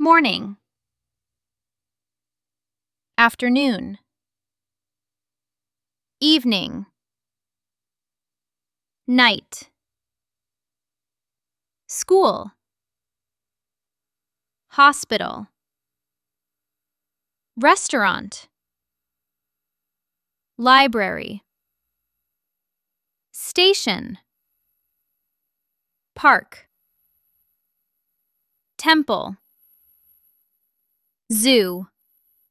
Morning, afternoon, evening, night, school, hospital, restaurant, library, station, park, temple, zoo.